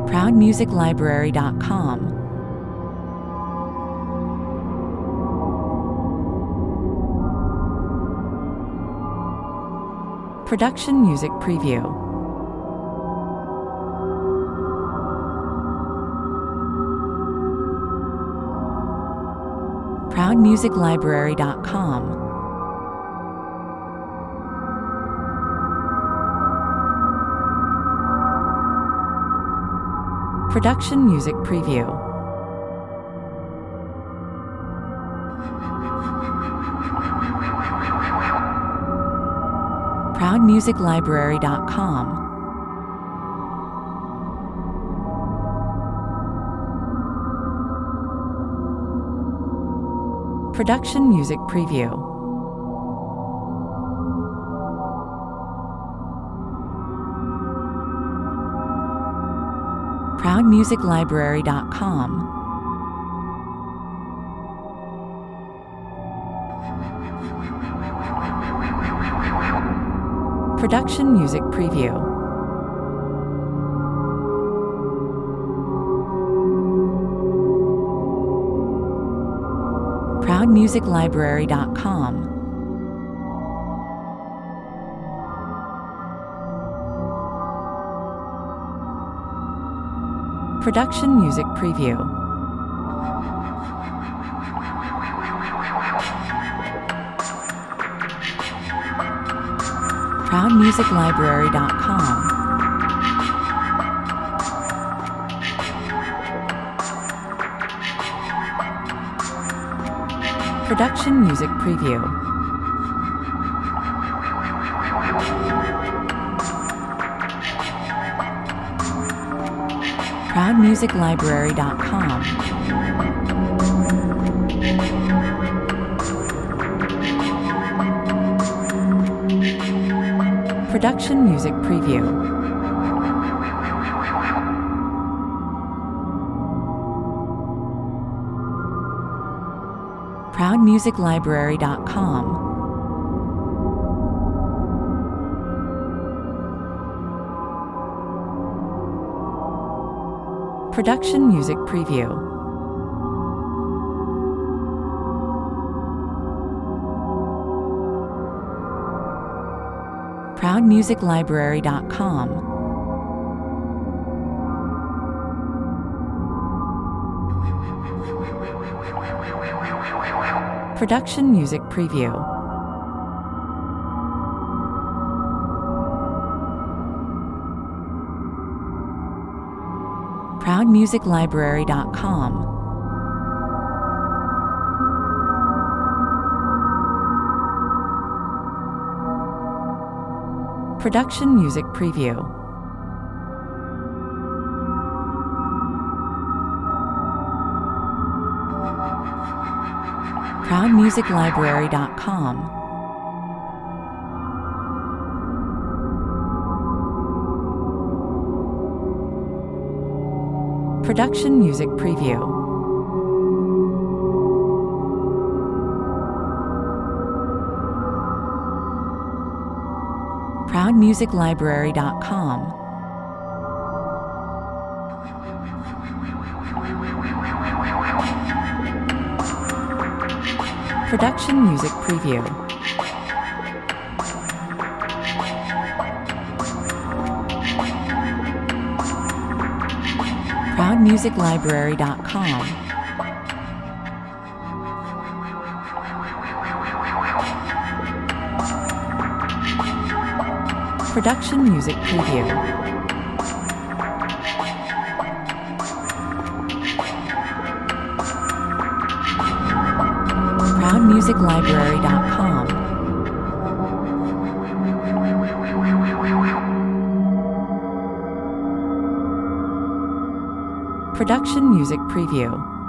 ProudMusicLibrary.com. Production Music Preview. ProudMusicLibrary.com. Production Music Preview. ProudMusicLibrary.com. Production Music Preview. ProudMusicLibrary.com. Production Music Preview. ProudMusicLibrary.com. Production Music Preview. ProudMusicLibrary.com. Production Music Preview. ProudMusicLibrary.com. Production Music Preview. ProudMusicLibrary.com. Production Music Preview. ProudMusicLibrary.com. Production Music Preview. ProudMusicLibrary.com. Production Music Preview. ProudMusicLibrary.com. Production Music Preview. ProudMusicLibrary.com. Production Music Preview. ProudMusicLibrary.com. Production Music Preview. ProudMusicLibrary.com. Production Music Preview.